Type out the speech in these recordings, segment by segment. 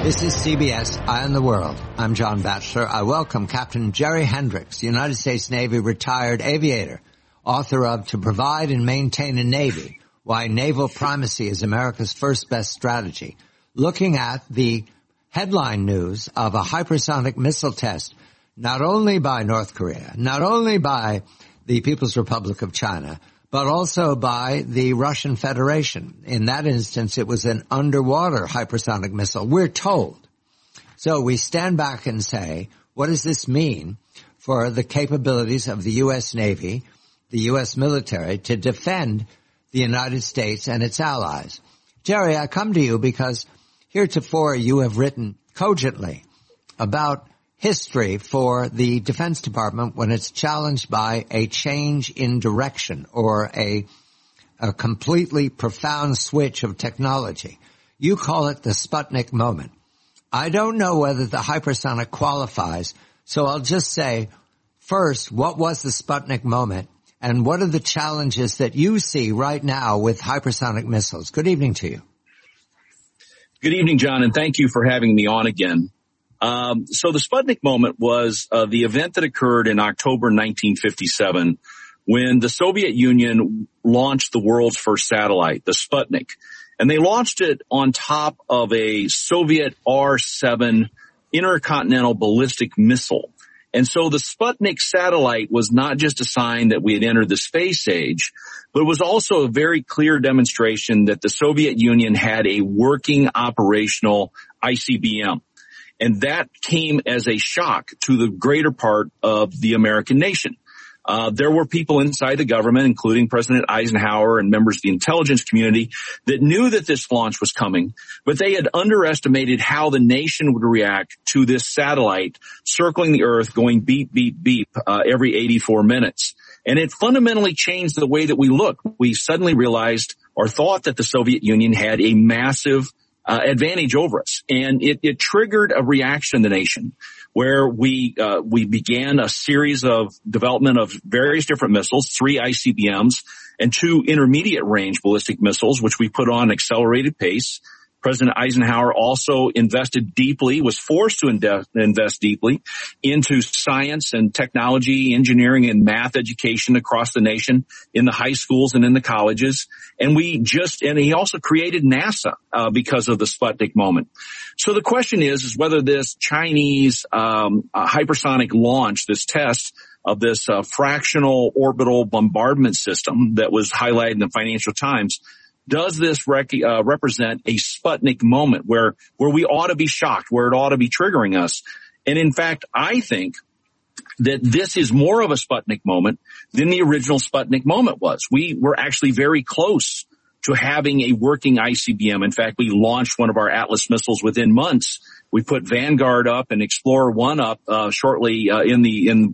This is CBS Eye on the World. I'm John Batchelor. I welcome Captain Jerry Hendricks, United States Navy retired aviator, author of To Provide and Maintain a Navy, Why Naval Primacy is America's First Best Strategy, looking at the headline news of a hypersonic missile test, not only by North Korea, not only by the People's Republic of China, but also by the Russian Federation. In that instance, it was an underwater hypersonic missile, we're told. So we stand back and say, what does this mean for the capabilities of the U.S. Navy, the U.S. military, to defend the United States and its allies? Jerry, I come to you because heretofore you have written cogently about history for the Defense Department when it's challenged by a change in direction or a completely profound switch of technology. You call it the Sputnik moment. I don't know whether the hypersonic qualifies, so I'll just say, first, what was the Sputnik moment, and what are the challenges that you see right now with hypersonic missiles? Good evening to you. Good evening, John, and thank you for having me on again. So the Sputnik moment was the event that occurred in October 1957 when the Soviet Union launched the world's first satellite, the Sputnik. And they launched it on top of a Soviet R-7 intercontinental ballistic missile. And so the Sputnik satellite was not just a sign that we had entered the space age, but it was also a very clear demonstration that the Soviet Union had a working operational ICBM. And that came as a shock to the greater part of the American nation. There were people inside the government, including President Eisenhower and members of the intelligence community, that knew that this launch was coming, but they had underestimated how the nation would react to this satellite circling the Earth, going beep, beep, beep, every 84 minutes. And it fundamentally changed the way that we look. We suddenly realized or thought that the Soviet Union had a massive advantage over us. And it triggered a reaction in the nation where we began a series of development of various different missiles, 3 ICBMs and 2 intermediate range ballistic missiles, which we put on accelerated pace. President Eisenhower also invested deeply, was forced to invest deeply into science and technology, engineering and math education across the nation in the high schools and in the colleges. And he also created NASA, because of the Sputnik moment. So the question is whether this Chinese, hypersonic launch, this test of this, fractional orbital bombardment system that was highlighted in the Financial Times, does this represent a Sputnik moment where we ought to be shocked, where it ought to be triggering us? And in fact, I think that this is more of a Sputnik moment than the original Sputnik moment was. We were actually very close to having a working ICBM. In fact, we launched one of our Atlas missiles within months. We put Vanguard up and Explorer 1 up shortly in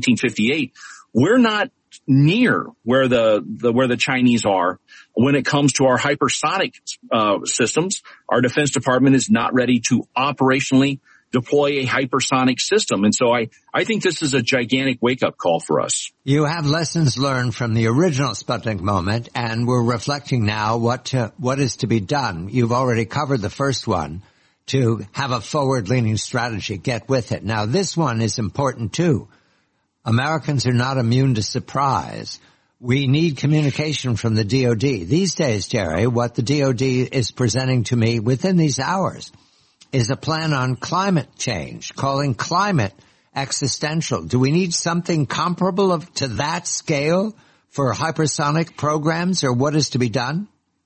1958. We're not near where the Chinese are when it comes to our hypersonic systems. Our Defense Department is not ready to operationally deploy a hypersonic system. And so I think this is a gigantic wake-up call for us. You have lessons learned from the original Sputnik moment, and we're reflecting now what is to be done. You've already covered the first one, to have a forward-leaning strategy, get with it. Now, this one is important, too. Americans are not immune to surprise. We need communication from the DOD. These days, Jerry, what the DOD is presenting to me within these hours is a plan on climate change, calling climate existential. Do we need something comparable to that scale for hypersonic programs, or what is to be done?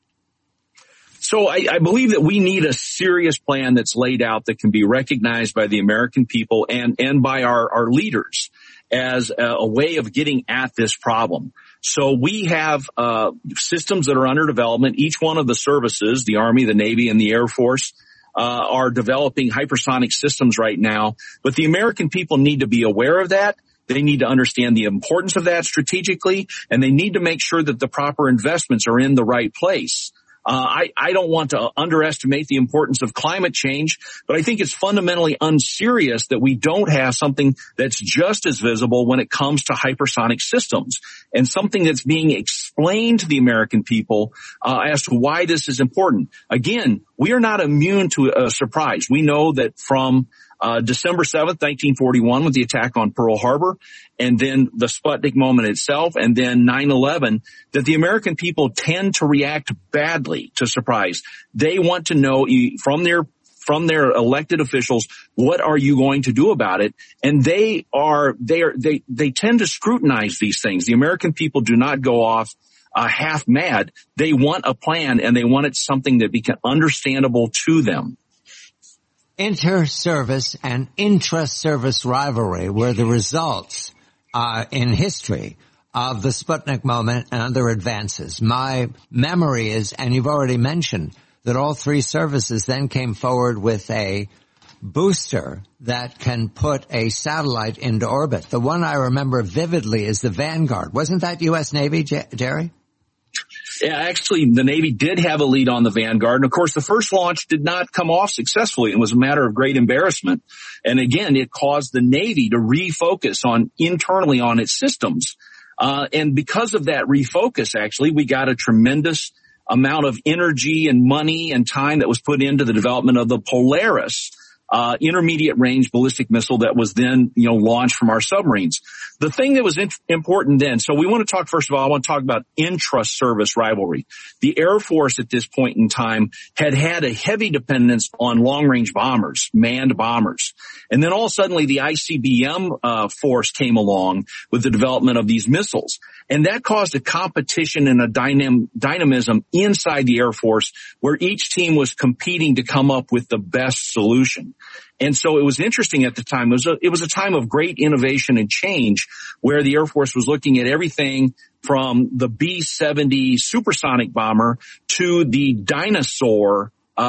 So I believe that we need a serious plan that's laid out that can be recognized by the American people and by our leaders as a way of getting at this problem. So we have systems that are under development. Each one of the services, the Army, the Navy, and the Air Force, are developing hypersonic systems right now. But the American people need to be aware of that. They need to understand the importance of that strategically, and they need to make sure that the proper investments are in the right place. I don't want to underestimate the importance of climate change, but I think it's fundamentally unserious that we don't have something that's just as visible when it comes to hypersonic systems, and something that's being explained to the American people as to why this is important. Again, we are not immune to a surprise. We know that from December 7th, 1941, with the attack on Pearl Harbor, and then the Sputnik moment itself, and then 9/11, that the American people tend to react badly to surprise. They want to know from their elected officials, what are you going to do about it? And they tend to scrutinize these things. The American people do not go off half mad. They want a plan, and they want it something that become understandable to them. Inter-service and intra-service rivalry were the results in history of the Sputnik moment and other advances. My memory is, and you've already mentioned, that all three services then came forward with a booster that can put a satellite into orbit. The one I remember vividly is the Vanguard. Wasn't that U.S. Navy, Jerry? Yeah, actually, the Navy did have a lead on the Vanguard. And of course, the first launch did not come off successfully. It was a matter of great embarrassment. And again, it caused the Navy to refocus internally on its systems. And because of that refocus, actually, we got a tremendous amount of energy and money and time that was put into the development of the Polaris intermediate range ballistic missile that was then, launched from our submarines. The thing that was important then, so we want to talk, first of all, I want to talk about intra-service rivalry. The Air Force at this point in time had a heavy dependence on long-range bombers, manned bombers. And then all suddenly the ICBM force came along with the development of these missiles. And that caused a competition and a dynamism inside the Air Force where each team was competing to come up with the best solution. And so it was interesting at the time. It was a time of great innovation and change where the Air Force was looking at everything from the B-70 supersonic bomber to the Dinosaur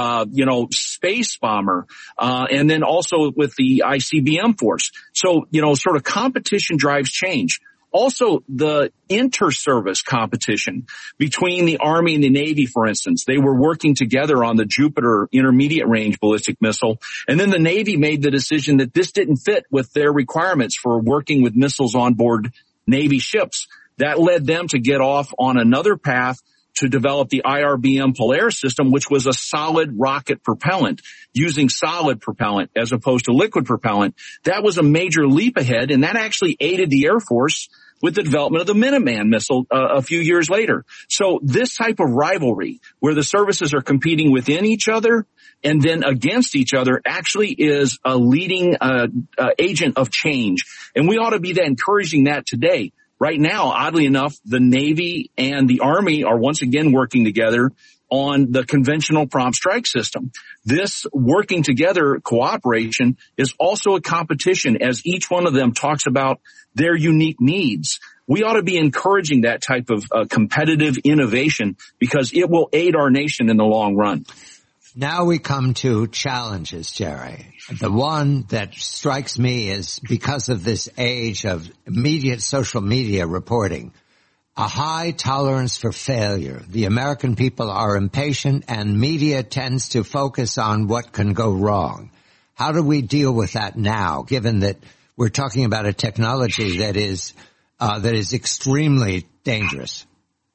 space bomber, and then also with the ICBM force. So, sort of competition drives change. Also, the inter-service competition between the Army and the Navy, for instance, they were working together on the Jupiter intermediate range ballistic missile. And then the Navy made the decision that this didn't fit with their requirements for working with missiles on board Navy ships. That led them to get off on another path to develop the IRBM Polaris system, which was a solid rocket propellant, using solid propellant as opposed to liquid propellant. That was a major leap ahead, and that actually aided the Air Force with the development of the Minuteman missile a few years later. So this type of rivalry, where the services are competing within each other and then against each other, actually is a leading agent of change. And we ought to be encouraging that today. Right now, oddly enough, the Navy and the Army are once again working together on the conventional prompt strike system. This working together cooperation is also a competition as each one of them talks about their unique needs. We ought to be encouraging that type of competitive innovation because it will aid our nation in the long run. Now we come to challenges, Jerry. The one that strikes me is because of this age of immediate social media reporting, a high tolerance for failure. The American people are impatient and media tends to focus on what can go wrong. How do we deal with that now, given that we're talking about a technology that is extremely dangerous?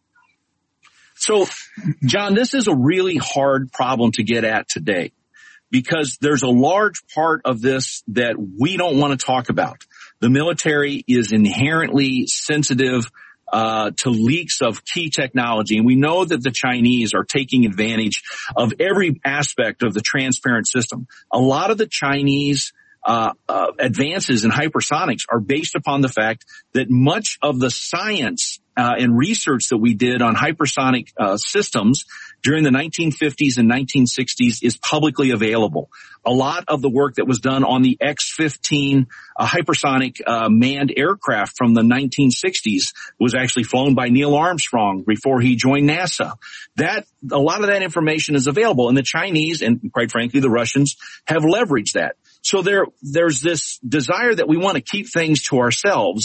So, John, this is a really hard problem to get at today because there's a large part of this that we don't want to talk about. The military is inherently sensitive to leaks of key technology, and we know that the Chinese are taking advantage of every aspect of the transparent system. A lot of the Chinese advances in hypersonics are based upon the fact that much of the science and research that we did on hypersonic systems during the 1950s and 1960s is publicly available. A lot of the work that was done on the X-15 hypersonic manned aircraft from the 1960s was actually flown by Neil Armstrong before he joined NASA. A lot of that information is available, and the Chinese and quite frankly the Russians have leveraged that. So there's this desire that we want to keep things to ourselves,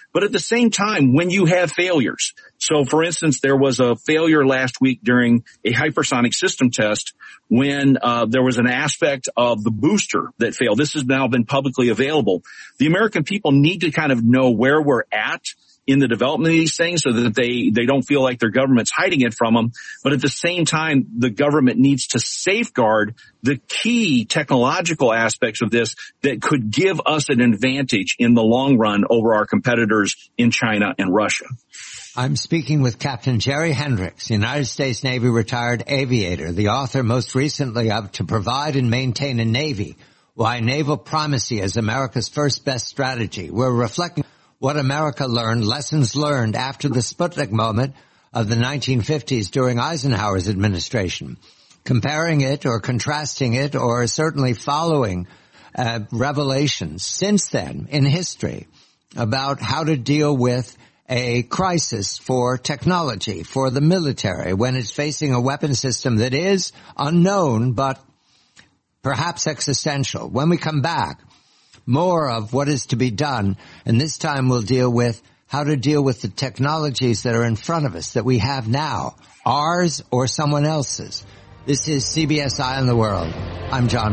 But at the same time, when you have failures, so for instance, there was a failure last week during a hypersonic system test when there was an aspect of the booster that failed. This has now been publicly available. The American people need to kind of know where we're at in the development of these things so that they don't feel like their government's hiding it from them. But at the same time, the government needs to safeguard the key technological aspects of this that could give us an advantage in the long run over our competitors in China and Russia. I'm speaking with Captain Jerry Hendricks, United States Navy retired aviator, the author most recently of To Provide and Maintain a Navy, Why Naval Primacy is America's First Best Strategy. We're reflecting what America learned, lessons learned after the Sputnik moment of the 1950s during Eisenhower's administration, comparing it or contrasting it or certainly following revelations since then in history about how to deal with a crisis for technology, for the military, when it's facing a weapon system that is unknown but perhaps existential. When we come back, more of what is to be done, and this time we'll deal with how to deal with the technologies that are in front of us that we have now, ours or someone else's. This is CBS Eye on the World. I'm John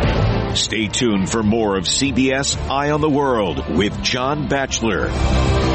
Batchelor. Stay tuned for more of CBS Eye on the World with John Batchelor.